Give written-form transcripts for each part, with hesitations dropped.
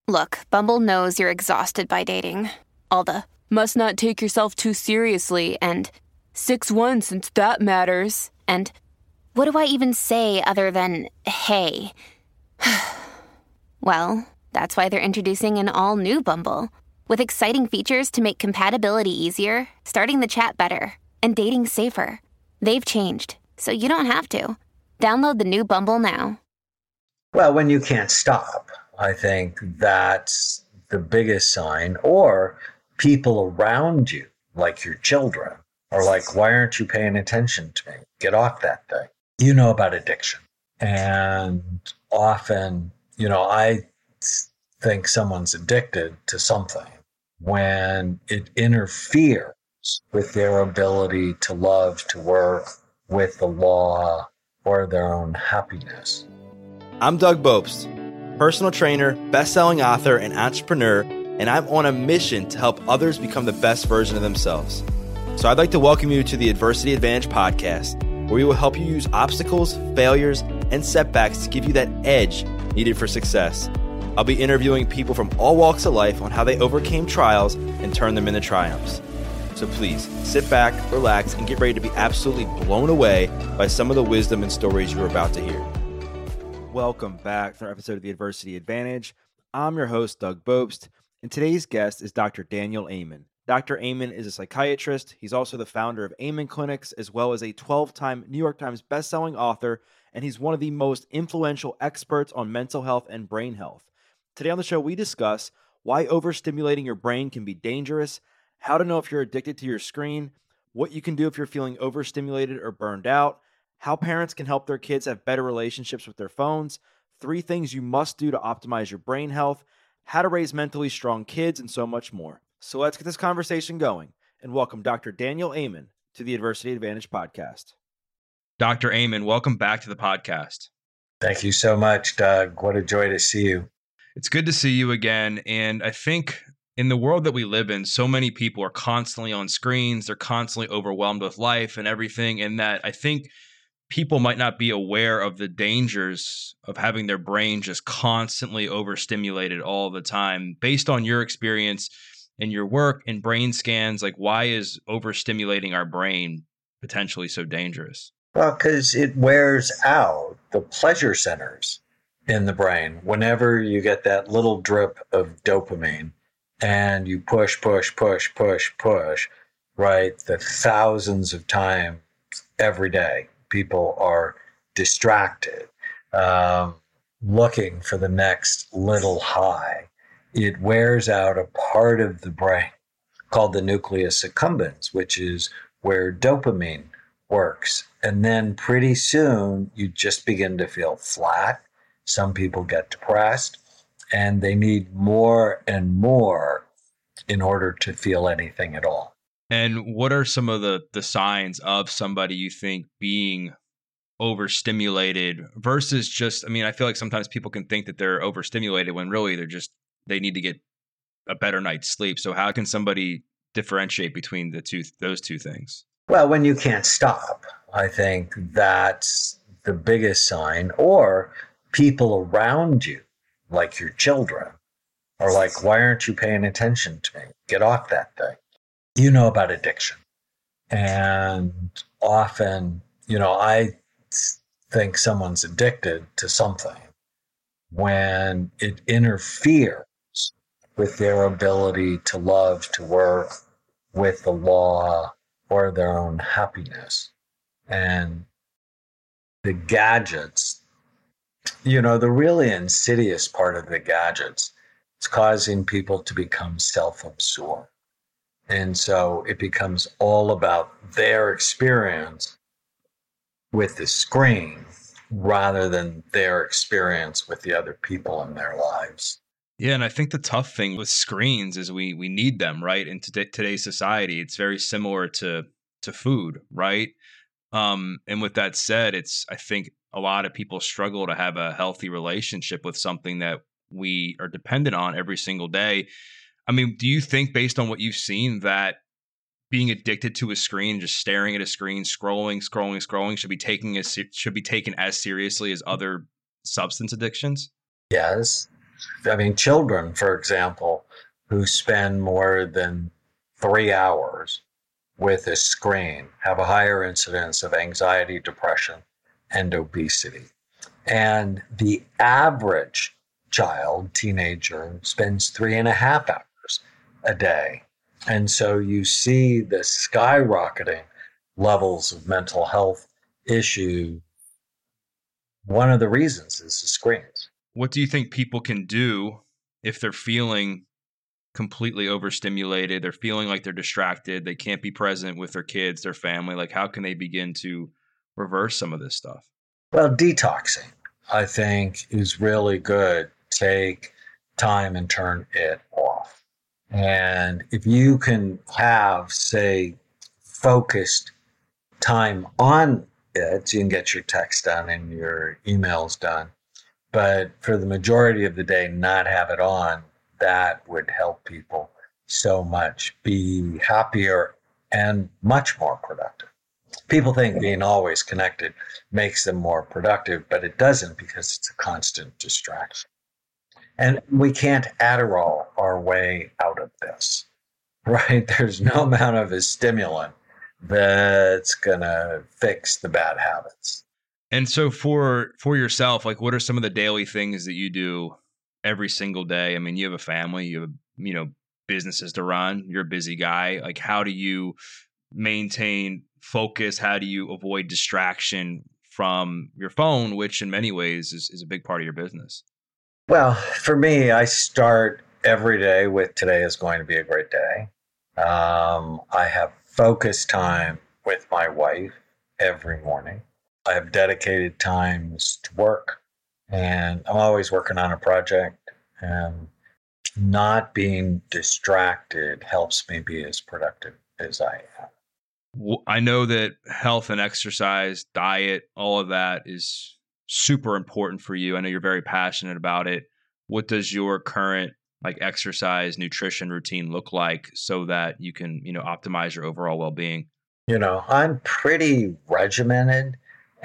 Look, Bumble knows you're exhausted by dating. All the must not take yourself too seriously and 6'1" since that matters. And what do I even say other than hey? Well, that's why they're introducing an all-new Bumble with exciting features to make compatibility easier, starting the chat better, and dating safer. They've changed, so you don't have to. Download the new Bumble now. Well, when you can't stop, I think that's the biggest sign. Or people around you, like your children, are like, why aren't you paying attention to me? Get off that thing. You know about addiction. And often, I think someone's addicted to something when it interferes with their ability to love, to work with the law, or their own happiness. I'm Doug Bopst, personal trainer, best-selling author, and entrepreneur, and I'm on a mission to help others become the best version of themselves. So I'd like to welcome you to the Adversity Advantage podcast, where we will help you use obstacles, failures, and setbacks to give you that edge needed for success. I'll be interviewing people from all walks of life on how they overcame trials and turned them into triumphs. So please, sit back, relax, and get ready to be absolutely blown away by some of the wisdom and stories you're about to hear. Welcome back to another episode of the Adversity Advantage. I'm your host, Doug Bopst, and today's guest is Dr. Daniel Amen. Dr. Amen is a psychiatrist. He's also the founder of Amen Clinics, as well as a 12-time New York Times bestselling author, and he's one of the most influential experts on mental health and brain health. Today on the show, we discuss why overstimulating your brain can be dangerous, how to know if you're addicted to your screen, what you can do if you're feeling overstimulated or burned out, how parents can help their kids have better relationships with their phones, 3 things you must do to optimize your brain health, how to raise mentally strong kids, and so much more. So let's get this conversation going and welcome Dr. Daniel Amen to the Adversity Advantage podcast. Dr. Amen, welcome back to the podcast. Thank you so much, Doug. What a joy to see you. It's good to see you again. And I think in the world that we live in, so many people are constantly on screens. They're constantly overwhelmed with life and everything. And that I think people might not be aware of the dangers of having their brain just constantly overstimulated all the time. Based on your experience and your work and brain scans, like, why is overstimulating our brain potentially so dangerous? Well, because it wears out the pleasure centers in the brain. Whenever you get that little drip of dopamine and you push, right, the thousands of times every day, people are distracted, looking for the next little high. It wears out a part of the brain called the nucleus accumbens, which is where dopamine works. And then pretty soon you just begin to feel flat. Some people get depressed, and they need more and more in order to feel anything at all. And what are some of the signs of somebody you think being overstimulated versus just, I feel like sometimes people can think that they're overstimulated when really they need to get a better night's sleep. So how can somebody differentiate between those two things? Well, when you can't stop, I think that's the biggest sign. Or people around you, like your children, are like, why aren't you paying attention to me? Get off that thing. You know about addiction. And often, I think someone's addicted to something when it interferes with their ability to love, to work with the law, or their own happiness. And the gadgets, the really insidious part of the gadgets, it's causing people to become self-absorbed. And so it becomes all about their experience with the screen rather than their experience with the other people in their lives. Yeah, and I think the tough thing with screens is we need them, right? In today's society, it's very similar to food, right? And with that said, I think a lot of people struggle to have a healthy relationship with something that we are dependent on every single day. Do you think, based on what you've seen, that being addicted to a screen, just staring at a screen, scrolling, should be taken as seriously as other substance addictions? Yes. I mean, children, for example, who spend more than 3 hours with a screen have a higher incidence of anxiety, depression, and obesity. And the average child, teenager, spends 3.5 hours a day. And so you see the skyrocketing levels of mental health issue. One of the reasons is the screens. What do you think people can do if they're feeling completely overstimulated? They're feeling like they're distracted. They can't be present with their kids, their family. Like, how can they begin to reverse some of this stuff? Well, detoxing, I think, is really good. Take time and turn it off. And if you can have, say, focused time on it, you can get your text done and your emails done. But for the majority of the day, not have it on, that would help people so much be happier and much more productive. People think being always connected makes them more productive, but it doesn't, because it's a constant distraction. And we can't Adderall our way out of this, right? There's no amount of a stimulant that's going to fix the bad habits. And so for yourself, like, what are some of the daily things that you do every single day? I mean, you have a family, you have, businesses to run, you're a busy guy. Like, how do you maintain focus? How do you avoid distraction from your phone, which in many ways is a big part of your business? Well, for me, I start every day with today is going to be a great day. I have focus time with my wife every morning. I have dedicated times to work, and I'm always working on a project, and not being distracted helps me be as productive as I am. I know that health and exercise, diet, all of that is super important for you. I know you're very passionate about it. What does your current exercise, nutrition routine look like so that you can, optimize your overall well-being? I'm pretty regimented,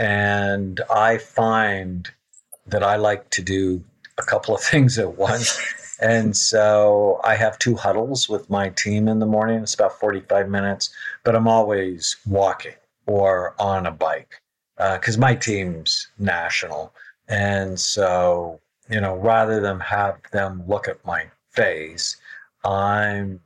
and I find that I like to do a couple of things at once. And so I have 2 huddles with my team in the morning. It's about 45 minutes, but I'm always walking or on a bike because my team's national. And so, rather than have them look at my face, I'm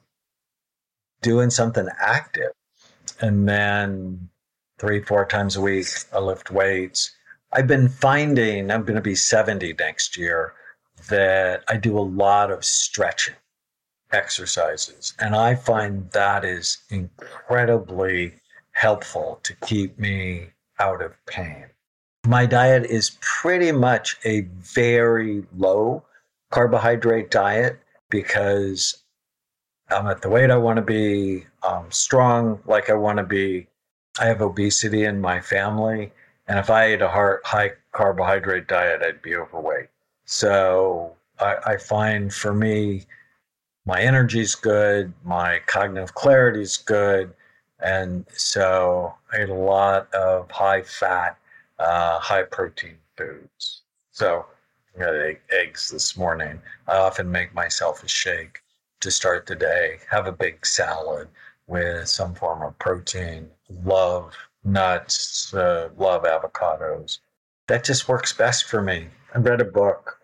doing something active. And then 3-4 times a week, I lift weights. I've been finding, I'm going to be 70 next year, that I do a lot of stretching exercises. And I find that is incredibly helpful to keep me out of pain. My diet is pretty much a very low carbohydrate diet because I'm at the weight I want to be, I'm strong like I want to be. I have obesity in my family. And if I ate a high carbohydrate diet, I'd be overweight. So I find for me, my energy's good, my cognitive clarity's good. And so I eat a lot of high fat, high protein foods. So I got eggs this morning. I often make myself a shake to start the day, have a big salad with some form of protein, love nuts, love avocados. That just works best for me. I read a book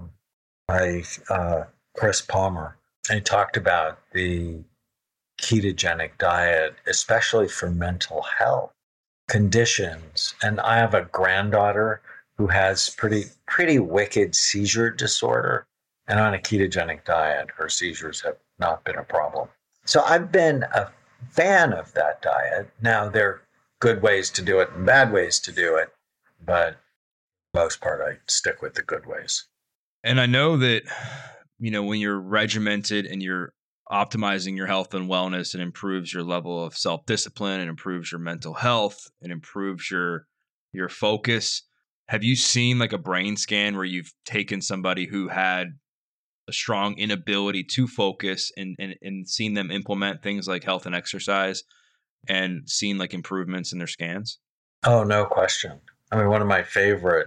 by Chris Palmer, and he talked about the ketogenic diet, especially for mental health conditions. And I have a granddaughter who has pretty wicked seizure disorder. And on a ketogenic diet, her seizures have not been a problem. So I've been a fan of that diet. Now, there are good ways to do it and bad ways to do it, but for the most part, I stick with the good ways. And I know that, when you're regimented and you're optimizing your health and wellness, it improves your level of self-discipline, it improves your mental health, it improves your focus. Have you seen a brain scan where you've taken somebody who had a strong inability to focus and seen them implement things like health and exercise and seen improvements in their scans? Oh, no question. I mean, one of my favorite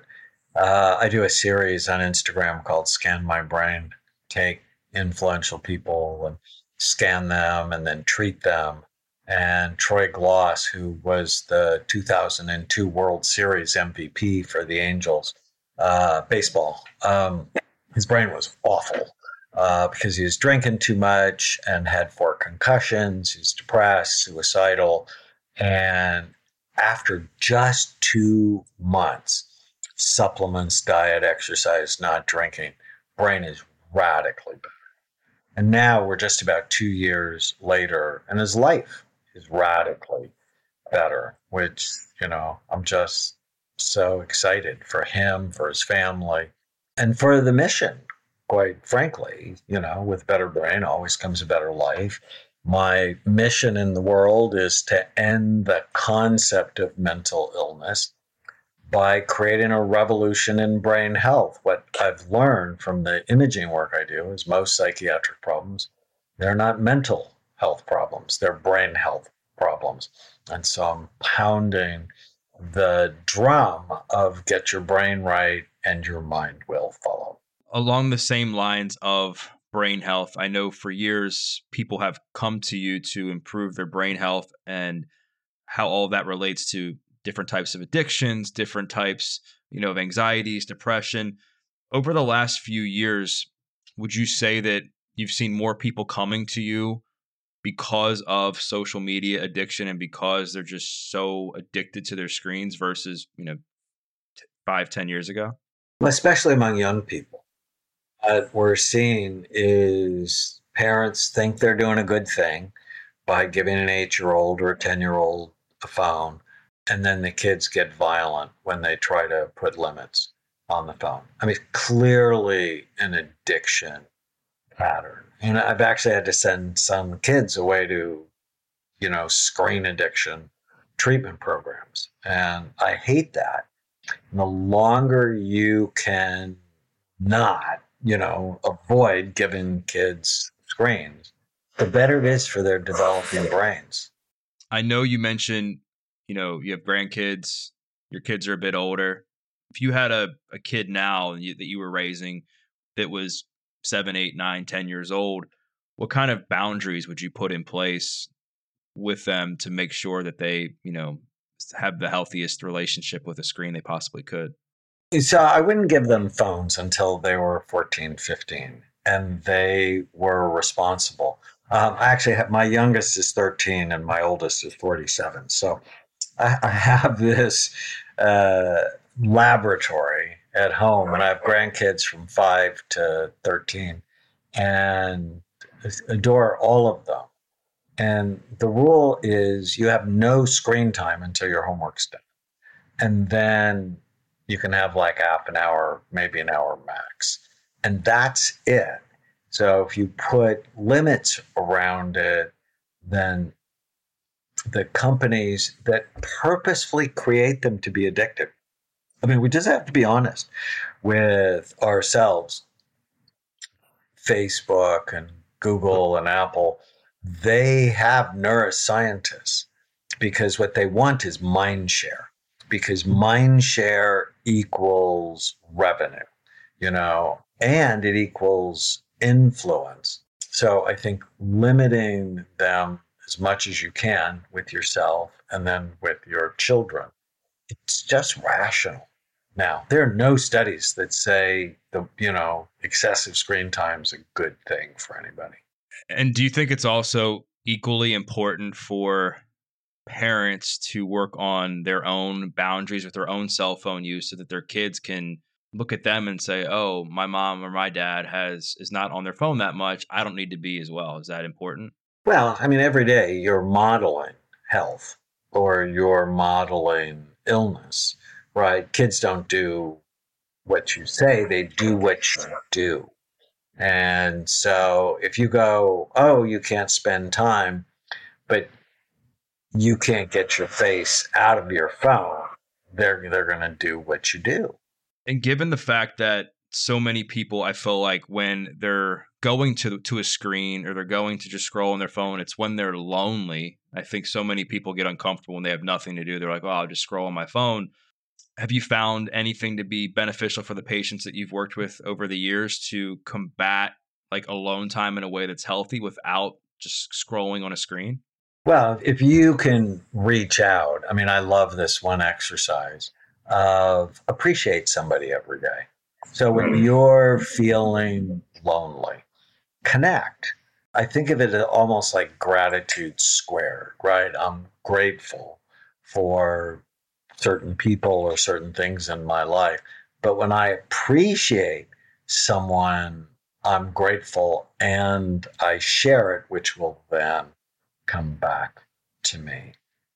I do a series on Instagram called Scan My Brain. Take influential people and scan them and then treat them. And Troy Gloss, who was the 2002 World Series MVP for the Angels, baseball, his brain was awful because he was drinking too much and had 4 concussions. He was depressed, suicidal. And after just 2 months, supplements, diet, exercise, not drinking, brain is radically better. And now we're just about 2 years later, and his life is radically better, which, I'm just so excited for him, for his family, and for the mission. Quite frankly, with better brain always comes a better life. My mission in the world is to end the concept of mental illness by creating a revolution in brain health. What I've learned from the imaging work I do is most psychiatric problems, they're not mental health problems, they're brain health problems. And so I'm pounding the drum of get your brain right and your mind will follow. Along the same lines of brain health, I know for years people have come to you to improve their brain health and how all that relates to different types of addictions, different types, of anxieties, depression. Over the last few years, would you say that you've seen more people coming to you because of social media addiction and because they're just so addicted to their screens versus, 5-10 years ago? Especially among young people. What we're seeing is parents think they're doing a good thing by giving an 8-year-old or a 10-year-old a phone, and then the kids get violent when they try to put limits on the phone. I mean, clearly an addiction pattern. And I've actually had to send some kids away to, screen addiction treatment programs. And I hate that. And the longer you can not, avoid giving kids screens, the better it is for their developing brains. I know you mentioned, you have grandkids, your kids are a bit older. If you had a kid now that you were raising that was 7, 8, 9, 10 years old, what kind of boundaries would you put in place with them to make sure that they, have the healthiest relationship with a screen they possibly could? So I wouldn't give them phones until they were 14, 15, and they were responsible. I actually have, my youngest is 13 and my oldest is 47. So I have this laboratory at home, and I have grandkids from 5 to 13 and adore all of them. And the rule is you have no screen time until your homework's done. And then you can have like half an hour, maybe an hour max. And that's it. So if you put limits around it, then the companies that purposefully create them to be addictive, I mean, we just have to be honest with ourselves. Facebook and Google and Apple, they have neuroscientists because what they want is mind share, because mind share equals revenue, and it equals influence. So I think limiting them as much as you can with yourself and then with your children, it's just rational. Now, there are no studies that say excessive screen time is a good thing for anybody. And do you think it's also equally important for parents to work on their own boundaries with their own cell phone use so that their kids can look at them and say, oh, my mom or my dad is not on their phone that much. I don't need to be as well. Is that important? Well, I mean, every day you're modeling health or you're modeling illness, right? Kids don't do what you say, they do what you do. And so if you go, oh, you can't spend time, but you can't get your face out of your phone, they're going to do what you do. And given the fact that so many people, I feel like when they're going to a screen or they're going to just scroll on their phone, it's when they're lonely. I think so many people get uncomfortable when they have nothing to do. They're like, oh, I'll just scroll on my phone. Have you found anything to be beneficial for the patients that you've worked with over the years to combat like alone time in a way that's healthy without just scrolling on a screen? Well, if you can reach out, I mean, I love this one exercise of appreciate somebody every day. So when you're feeling lonely, connect. I think of it almost like gratitude squared, right? I'm grateful for certain people or certain things in my life. But when I appreciate someone, I'm grateful and I share it, which will then come back to me.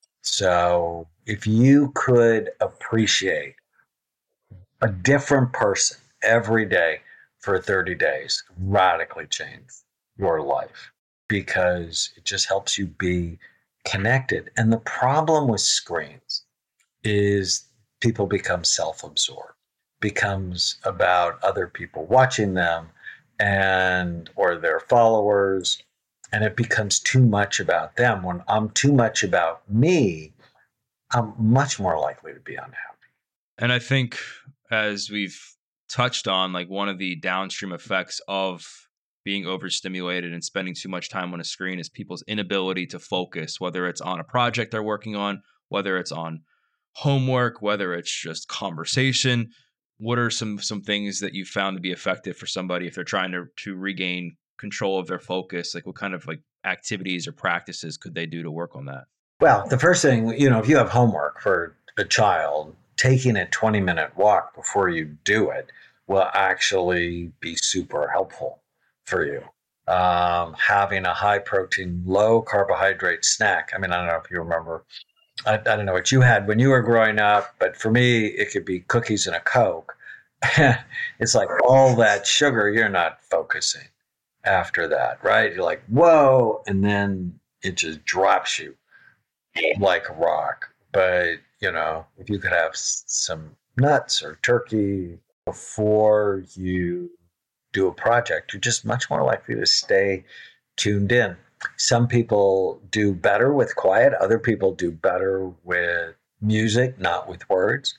So if you could appreciate a different person every day for 30 days, radically change your life because it just helps you be connected. And the problem with screens is people become self-absorbed, becomes about other people watching them and or their followers, and it becomes too much about them. When I'm too much about me, I'm much more likely to be unhappy. And I think as we've touched on, like one of the downstream effects of being overstimulated and spending too much time on a screen is people's inability to focus, whether it's on a project they're working on, whether it's on homework, whether it's just conversation. What are some things that you found to be effective for somebody if they're trying to regain control of their focus? Like what kind of like activities or practices could they do to work on that? Well, the first thing, if you have homework for a child, taking a 20-minute walk before you do it will actually be super helpful for you. Having a high protein, low carbohydrate snack. I mean, I don't know if you remember, I don't know what you had when you were growing up, but for me, it could be cookies and a Coke. It's like all that sugar, you're not focusing after that, right? You're like, whoa, and then it just drops you like a rock. But, if you could have some nuts or turkey before you do a project, you're just much more likely to stay tuned in. Some people do better with quiet. Other people do better with music, not with words.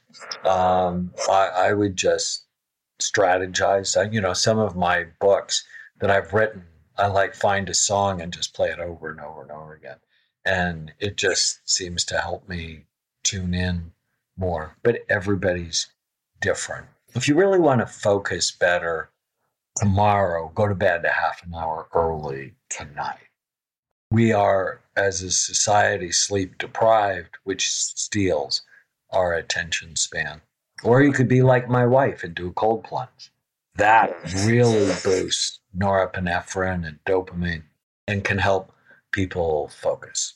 I would just strategize. Some of my books that I've written, I like find a song and just play it over and over and over again. And it just seems to help me tune in more. But everybody's different. If you really want to focus better tomorrow, go to bed a half an hour early tonight. We are, as a society, sleep deprived, which steals our attention span. Or you could be like my wife and do a cold plunge. That really boosts norepinephrine and dopamine and can help people focus.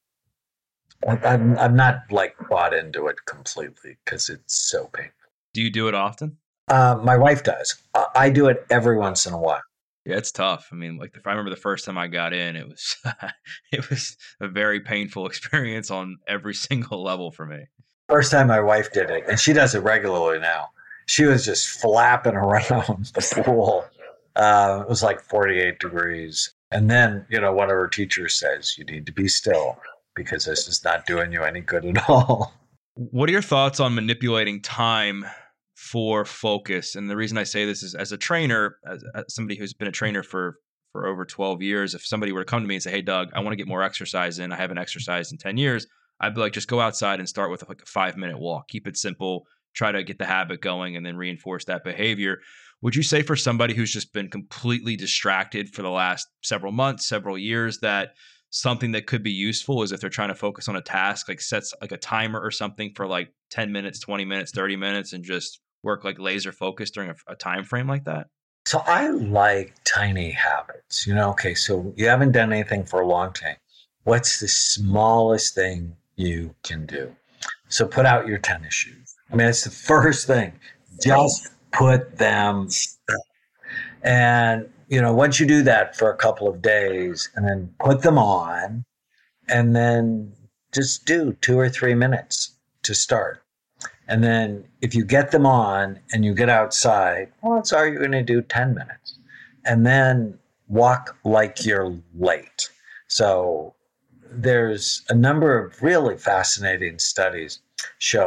I'm not like bought into it completely because it's so painful. Do you do it often? My wife does. I do it every once in a while. Yeah, it's tough. I mean, like if I remember the first time I got in, it was it was a very painful experience on every single level for me. First time my wife did it, and she does it regularly now. She was just flapping around the pool. It was like 48 degrees. And then, one of her teachers says, you need to be still because this is not doing you any good at all. What are your thoughts on manipulating time for focus? And the reason I say this is as a trainer, as somebody who's been a trainer for over 12 years, if somebody were to come to me and say, hey, Doug, I want to get more exercise in, I haven't exercised in 10 years, I'd be like, just go outside and start with like a 5-minute walk. Keep it simple, try to get the habit going and then reinforce that behavior. Would you say for somebody who's just been completely distracted for the last several months, several years, that something that could be useful is if they're trying to focus on a task, like sets like a timer or something for like 10 minutes, 20 minutes, 30 minutes, and just work like laser focused during a time frame like that? So I like tiny habits. Okay, so you haven't done anything for a long time. What's the smallest thing you can do? So put out your tennis shoes. I mean, it's the first thing. Just put them up. And, once you do that for a couple of days and then put them on and then just do 2 or 3 minutes to start. And then if you get them on and you get outside, odds are you're going to do 10 minutes. And then walk like you're late. So there's a number of really fascinating studies show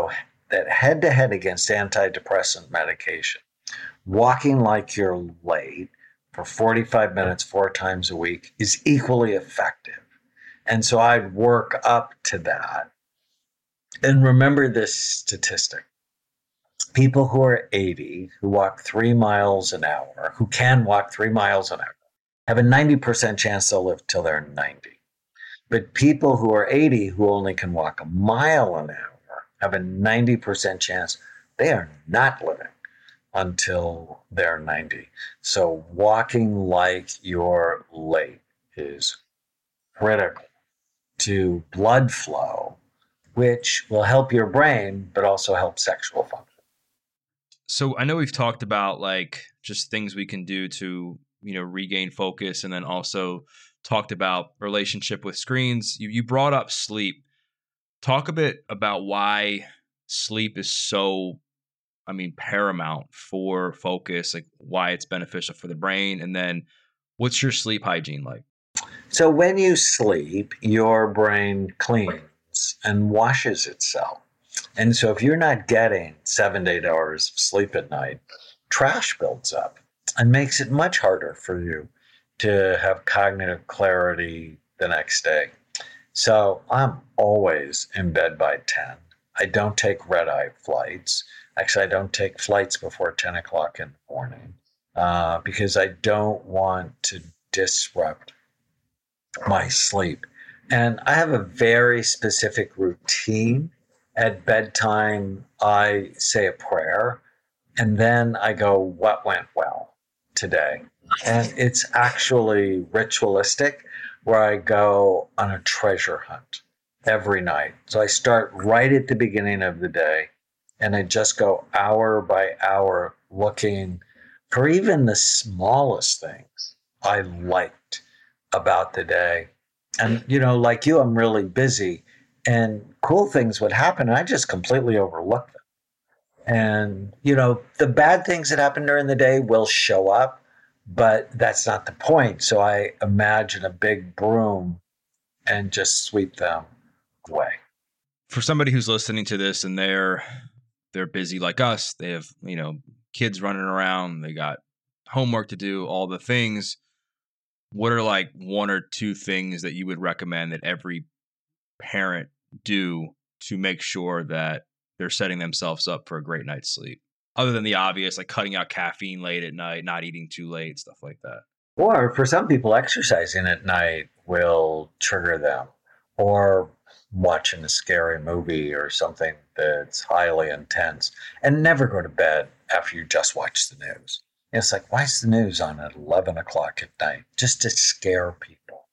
that head to head against antidepressant medication, walking like you're late for 45 minutes 4 times a week is equally effective. And so I'd work up to that. And remember this statistic. People who are 80, who walk 3 miles an hour, who can walk 3 miles an hour, have a 90% chance they'll live till they're 90. But people who are 80, who only can walk a mile an hour, have a 90% chance they are not living until they're 90. So walking like you're late is critical to blood flow, which will help your brain, but also help sexual function. So I know we've talked about like just things we can do to, regain focus, and then also talked about relationship with screens. You brought up sleep. Talk a bit about why sleep is so, paramount for focus, like why it's beneficial for the brain. And then what's your sleep hygiene like? So when you sleep, your brain cleans and washes itself. And so if you're not getting 7 to 8 hours of sleep at night, trash builds up and makes it much harder for you to have cognitive clarity the next day. So I'm always in bed by 10. I don't take red-eye flights. Actually, I don't take flights before 10 o'clock in the morning because I don't want to disrupt my sleep. And I have a very specific routine. At bedtime, I say a prayer, and then I go, what went well today? And it's actually ritualistic, where I go on a treasure hunt every night. So I start right at the beginning of the day, and I just go hour by hour looking for even the smallest things I liked about the day. And, like you, I'm really busy, and cool things would happen, and I just completely overlook them. And, the bad things that happen during the day will show up, but that's not the point. So I imagine a big broom and just sweep them away. For somebody who's listening to this and they're busy like us, they have, kids running around, they got homework to do, all the things. What are like 1 or 2 things that you would recommend that every parent do to make sure that they're setting themselves up for a great night's sleep? Other than the obvious, like cutting out caffeine late at night, not eating too late, stuff like that. Or for some people, exercising at night will trigger them, or watching a scary movie or something that's highly intense, and never go to bed after you just watch the news. It's like, why is the news on at 11 o'clock at night? Just to scare people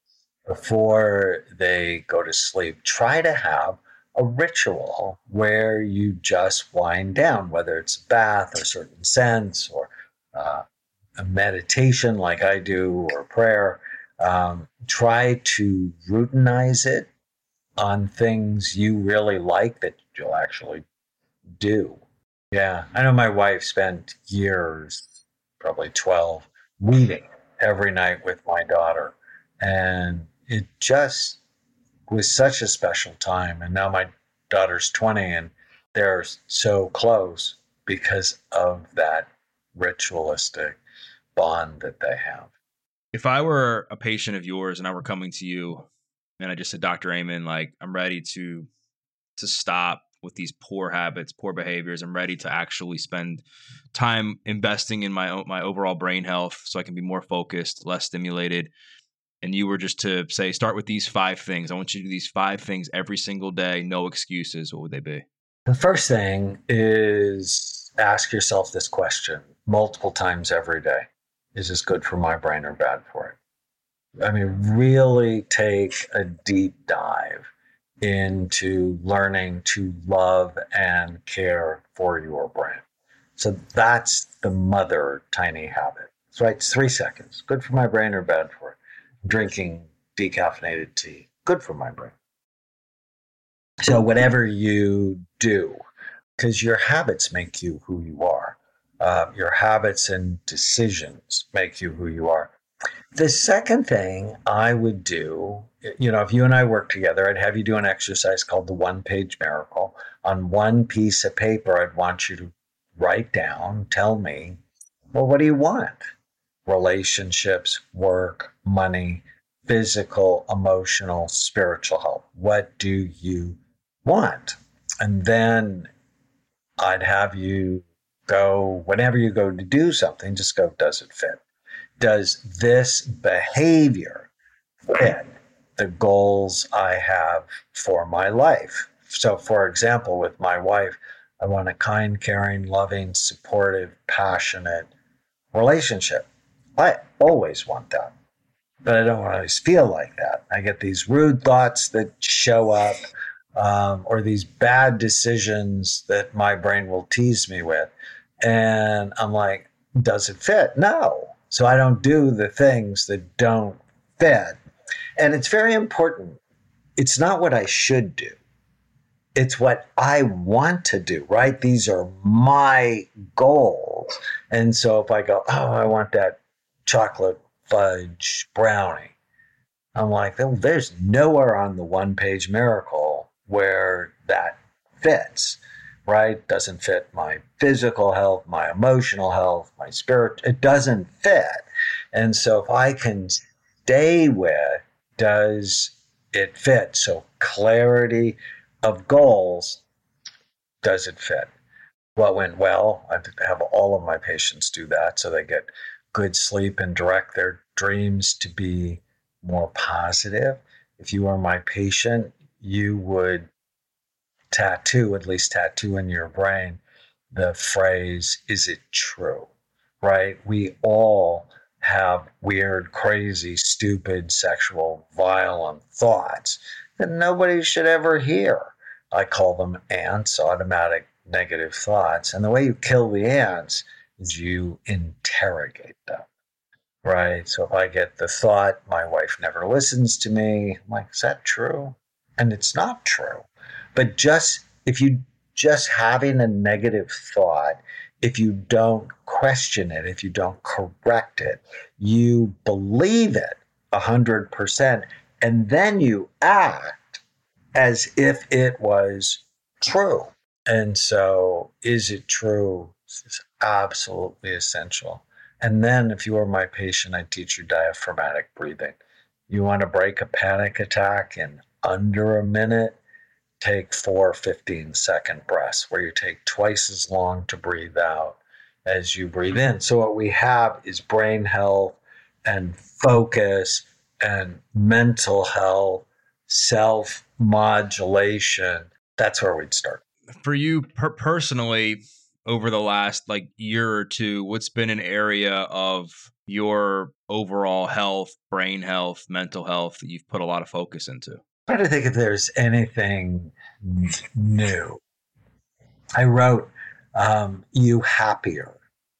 before they go to sleep. Try to have a ritual where you just wind down, whether it's a bath or certain scents or a meditation like I do or prayer. Try to routinize it on things you really like that you'll actually do. Yeah, I know my wife spent years, probably 12, reading every night with my daughter. And it just was such a special time. And now my daughter's 20 and they're so close because of that ritualistic bond that they have. If I were a patient of yours and I were coming to you and I just said, Dr. Amen, like I'm ready to stop with these poor habits, poor behaviors. I'm ready to actually spend time investing in my overall brain health so I can be more focused, less stimulated. And you were just to say, start with these 5 things. I want you to do these 5 things every single day, no excuses. What would they be? The first thing is ask yourself this question multiple times every day. Is this good for my brain or bad for it? I mean, really take a deep dive into learning to love and care for your brain. So that's the mother tiny habit. That's right. It's 3 seconds. Good for my brain or bad for it? Drinking decaffeinated tea. Good for my brain. So whatever you do, because your habits make you who you are. Your habits and decisions make you who you are. The second thing I would do, if you and I work together, I'd have you do an exercise called the 1-page miracle, on one piece of paper, I'd want you to write down, tell me, well, what do you want? Relationships, work, money, physical, emotional, spiritual health. What do you want? And then I'd have you go, whenever you go to do something, just go, does it fit? Does this behavior fit the goals I have for my life? So, for example, with my wife, I want a kind, caring, loving, supportive, passionate relationship. I always want that, but I don't always feel like that. I get these rude thoughts that show up, or these bad decisions that my brain will tease me with. And I'm like, does it fit? No. So I don't do the things that don't fit. And it's very important. It's not what I should do. It's what I want to do, right? These are my goals. And so if I go, oh, I want that chocolate fudge brownie, I'm like, oh, there's nowhere on the one-page miracle where that fits, right? Doesn't fit my physical health, my emotional health, my spirit. It doesn't fit. And so if I can stay with, does it fit? So clarity of goals, does it fit? What went well? I have all of my patients do that so they get good sleep and direct their dreams to be more positive. If you are my patient, you would tattoo in your brain the phrase, is it true? Right? We all have weird, crazy, stupid, sexual, violent thoughts that nobody should ever hear. I call them ants, automatic negative thoughts. And the way you kill the ants is you interrogate them, right? So if I get the thought, my wife never listens to me, I'm like, is that true? And it's not true. But if you just having a negative thought, if you don't question it, if you don't correct it, you believe it 100%, and then you act as if it was true. And so, is it true? It's absolutely essential. And then, if you are my patient, I teach you diaphragmatic breathing. You want to break a panic attack in under a minute? Take 4 15-second breaths where you take twice as long to breathe out as you breathe in. So what we have is brain health and focus and mental health, self-modulation. That's where we'd start. For you personally, over the last year or two, what's been an area of your overall health, brain health, mental health that you've put a lot of focus into? I don't think if there's anything new. I wrote You Happier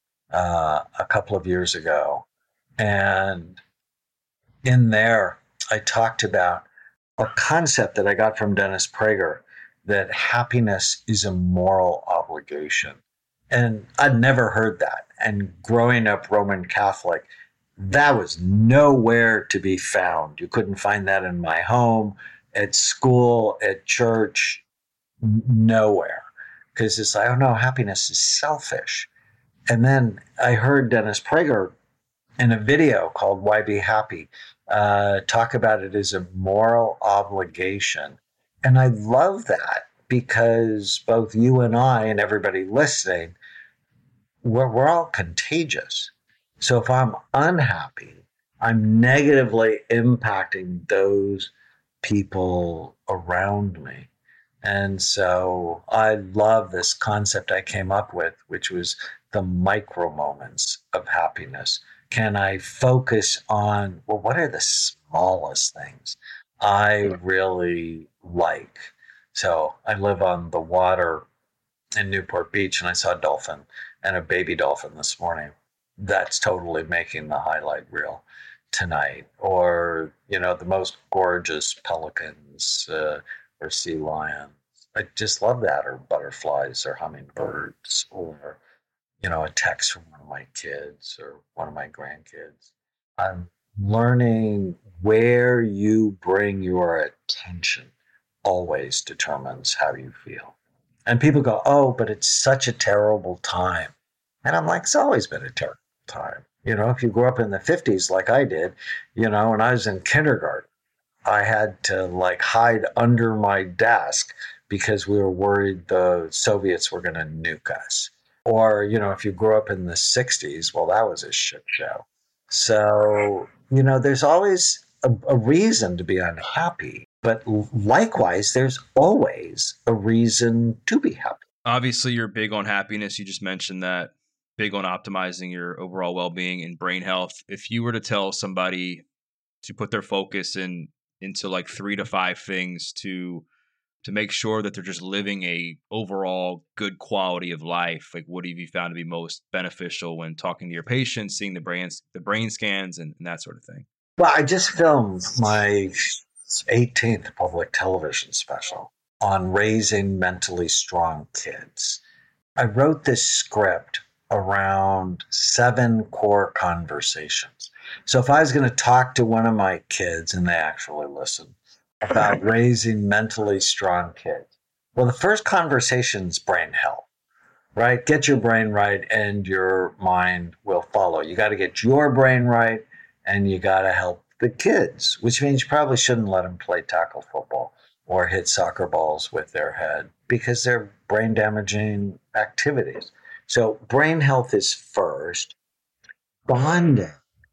a couple of years ago. And in there, I talked about a concept that I got from Dennis Prager, that happiness is a moral obligation. And I'd never heard that. And growing up Roman Catholic, that was nowhere to be found. You couldn't find that in my home, at school, at church, nowhere. Because it's like, oh no, happiness is selfish. And then I heard Dennis Prager in a video called Why Be Happy talk about it as a moral obligation. And I love that, because both you and I and everybody listening, we're all contagious. So if I'm unhappy, I'm negatively impacting those people around me. And so I love this concept I came up with, which was the micro moments of happiness. Can I focus on, well, what are the smallest things I really like? So I live on the water in Newport Beach, and I saw a dolphin and a baby dolphin this morning. That's totally making the highlight reel tonight. Or, the most gorgeous pelicans or sea lions. I just love that. Or butterflies or hummingbirds, or, a text from one of my kids or one of my grandkids. I'm learning where you bring your attention always determines how you feel. And people go, oh, but it's such a terrible time. And I'm like, it's always been a terrible time. If you grew up in the 50s like I did, when I was in kindergarten, I had to like hide under my desk because we were worried the Soviets were going to nuke us. Or, if you grew up in the 60s, well, that was a shit show. So, there's always a reason to be unhappy. But likewise, there's always a reason to be happy. Obviously, you're big on happiness. You just mentioned that. Big on optimizing your overall well-being and brain health. If you were to tell somebody to put their focus into like 3 to 5 things to make sure that they're just living a overall good quality of life, like what have you found to be most beneficial when talking to your patients, seeing the brain scans and that sort of thing? Well, I just filmed my 18th public television special on raising mentally strong kids. I wrote this script around 7 core conversations. So if I was going to talk to one of my kids, and they actually listen, about raising mentally strong kids, well, the first conversation is brain health, right? Get your brain right and your mind will follow. You got to get your brain right and you got to help the kids, which means you probably shouldn't let them play tackle football or hit soccer balls with their head because they're brain damaging activities. So brain health is first. Bonding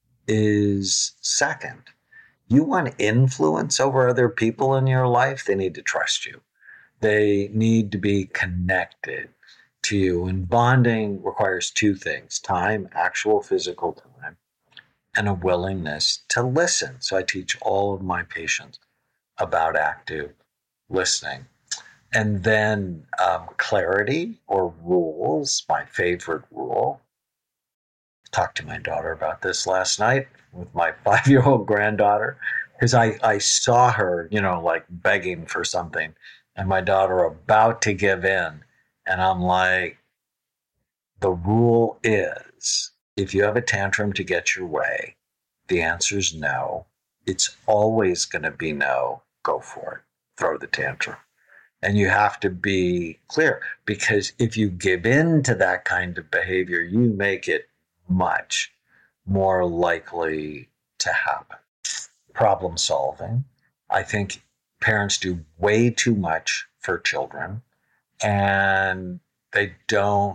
is second. You want influence over other people in your life, they need to trust you. They need to be connected to you. And bonding requires 2 things: time, actual physical time, and a willingness to listen. So I teach all of my patients about active listening. And then clarity or rules, my favorite rule. Talked to my daughter about this last night with my 5-year-old granddaughter, because I saw her, like begging for something, and my daughter about to give in. And I'm like, the rule is if you have a tantrum to get your way, the answer is no. It's always going to be no. Go for it. Throw the tantrum. And you have to be clear, because if you give in to that kind of behavior, you make it much more likely to happen. Problem solving. I think parents do way too much for children, and they don't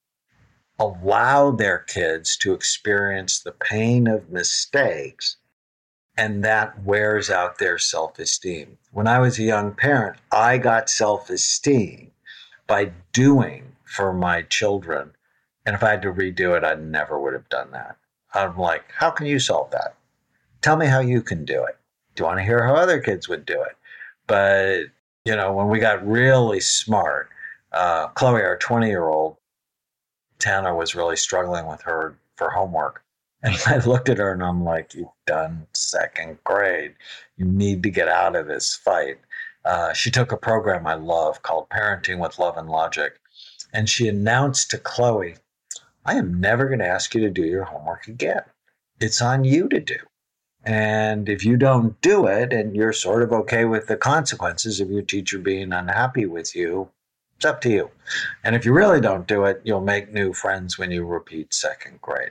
allow their kids to experience the pain of mistakes, and that wears out their self-esteem. When I was a young parent, I got self-esteem by doing for my children. And if I had to redo it, I never would have done that. I'm like, how can you solve that? Tell me how you can do it. Do you want to hear how other kids would do it? But, when we got really smart, Chloe, our 20-year-old, Tana was really struggling with her for homework. And I looked at her and I'm like, you've done 2nd grade. You need to get out of this fight. She took a program I love called Parenting with Love and Logic. And she announced to Chloe, I am never going to ask you to do your homework again. It's on you to do. And if you don't do it and you're sort of okay with the consequences of your teacher being unhappy with you, it's up to you. And if you really don't do it, you'll make new friends when you repeat 2nd grade.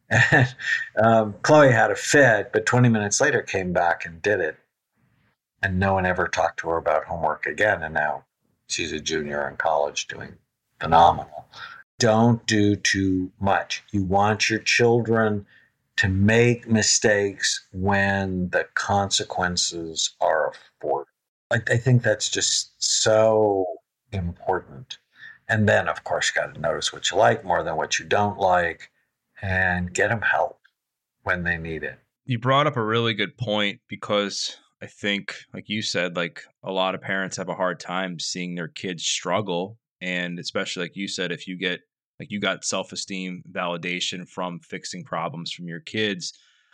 And Chloe had a fit, but 20 minutes later came back and did it. And no one ever talked to her about homework again. And now she's a junior in college doing phenomenal. Don't do too much. You want your children to make mistakes when the consequences are afforded. I think that's just so important. And then, of course, you got to notice what you like more than what you don't like, and get them help when they need it. You brought up a really good point, because I think, like you said, like a lot of parents have a hard time seeing their kids struggle. And especially like you said, if you get, like you got self-esteem validation from fixing problems from your kids.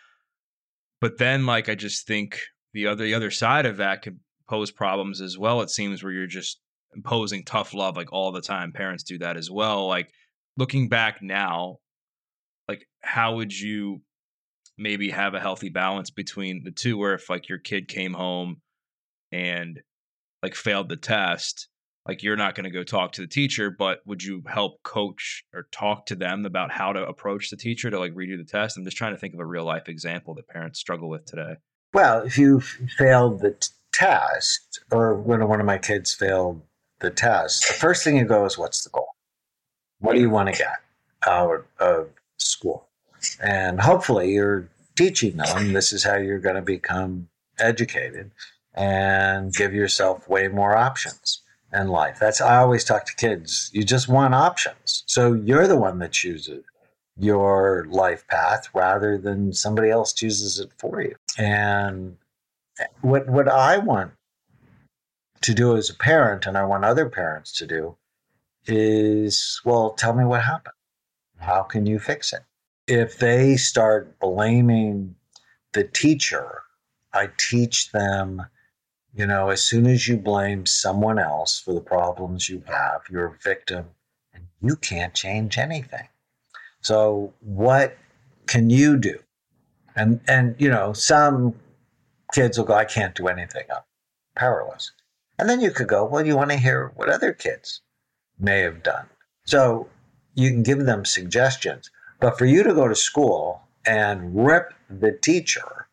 But then like, I just think the other side of that could pose problems as well. It seems where you're just imposing tough love like all the time. Parents do that as well. Like looking back now, like how would you maybe have a healthy balance between the two, where if like your kid came home and like failed the test, Like, you're not going to go talk to the teacher, but would you help coach or talk to them about how to approach the teacher to like redo the test? I'm just trying to think of a real life example that parents struggle with today. Well, if you failed the test, or when one of my kids failed the test, the first thing you go is, what's the goal? What do you want to get out of school? And hopefully you're teaching them this is how you're going to become educated and give yourself way more options in life. I always talk to kids, you just want options. So you're the one that chooses your life path rather than somebody else chooses it for you. And what I want to do as a parent, and I want other parents to do, is, well, tell me what happened. How can you fix it? If they start blaming the teacher, I teach them, as soon as you blame someone else for the problems you have, you're a victim and you can't change anything. So what can you do? And some kids will go, I can't do anything. I'm powerless. And then you could go, well, you want to hear what other kids may have done. So you can give them suggestions. But for you to go to school and rip the teacher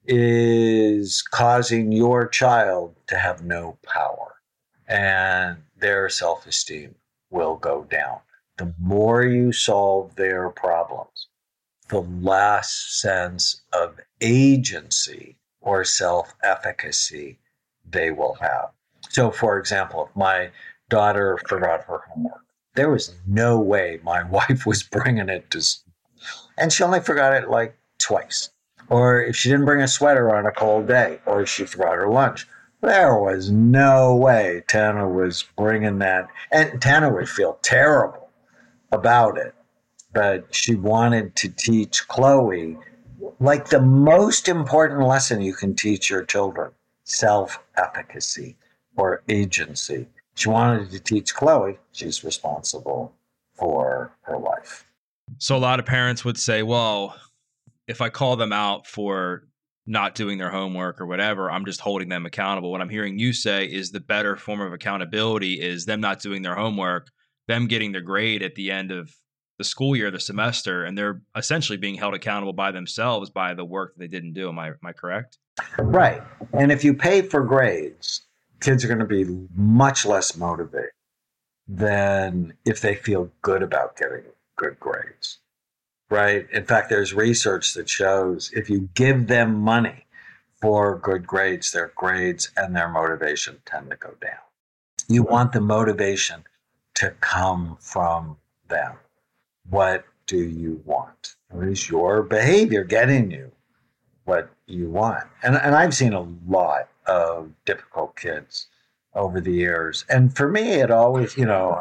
is causing your child to have no power, and their self-esteem will go down. The more you solve their problems, the less sense of agency or self-efficacy they will have. So, for example, if my daughter forgot her homework, there was no way my wife was bringing it to school. And she only forgot it like twice. Or if she didn't bring a sweater on a cold day, or if she forgot her lunch, there was no way Tana was bringing that. And Tana would feel terrible about it. But she wanted to teach Chloe, like, the most important lesson you can teach your children, self-efficacy or agency. She wanted to teach Chloe she's responsible for her life. So a lot of parents would say, well, if I call them out for not doing their homework or whatever, I'm just holding them accountable. What I'm hearing you say is the better form of accountability is them not doing their homework, them getting their grade at the end of the school year, the semester, and they're essentially being held accountable by themselves by the work that they didn't do. Am I correct? Right. And if you pay for grades, kids are going to be much less motivated than if they feel good about getting good grades. Right. In fact, there's research that shows if you give them money for good grades, their grades and their motivation tend to go down. You want the motivation to come from them. What do you want? What is your behavior getting you what you want? And I've seen a lot of difficult kids over the years. And for me, it always,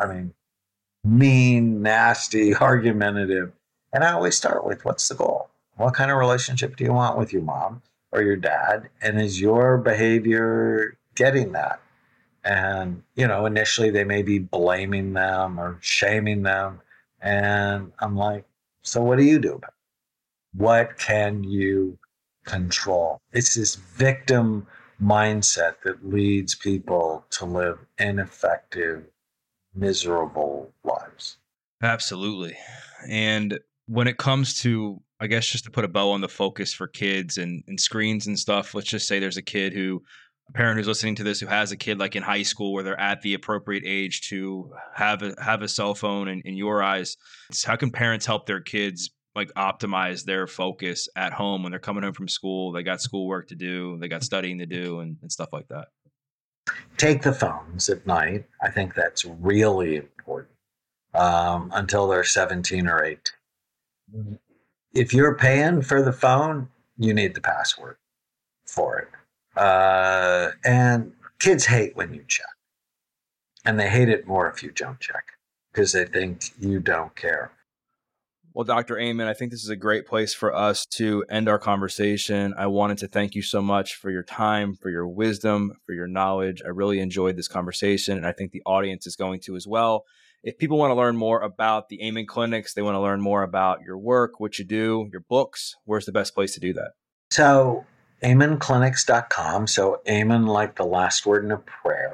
mean, nasty, argumentative. And I always start with, what's the goal? What kind of relationship do you want with your mom or your dad? And is your behavior getting that? And, initially they may be blaming them or shaming them. And I'm like, so what do you do about it? What can you control? It's this victim mindset that leads people to live ineffective, miserable lives. Absolutely. And when it comes to, I guess, just to put a bow on the focus for kids and screens and stuff, let's just say there's a parent who's listening to this who has a kid like in high school where they're at the appropriate age to have a cell phone in your eyes. How can parents help their kids like optimize their focus at home when they're coming home from school? They got schoolwork to do, they got studying to do and stuff like that. Take the phones at night. I think that's really important until they're 17 or 18. If you're paying for the phone, you need the password for it. And kids hate when you check. And they hate it more if you don't check because they think you don't care. Well, Dr. Amen, I think this is a great place for us to end our conversation. I wanted to thank you so much for your time, for your wisdom, for your knowledge. I really enjoyed this conversation, and I think the audience is going to as well. If people want to learn more about the Amen Clinics, they want to learn more about your work, what you do, your books, where's the best place to do that? So, amenclinics.com. So, Amen like the last word in a prayer.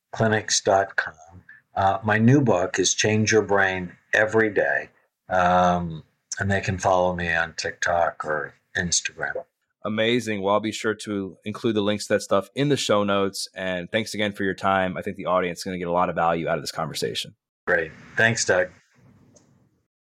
clinics.com. My new book is Change Your Brain Every Day. And they can follow me on TikTok or Instagram. Amazing. Well, I'll be sure to include the links to that stuff in the show notes. And thanks again for your time. I think the audience is going to get a lot of value out of this conversation. Great. Thanks, Doug.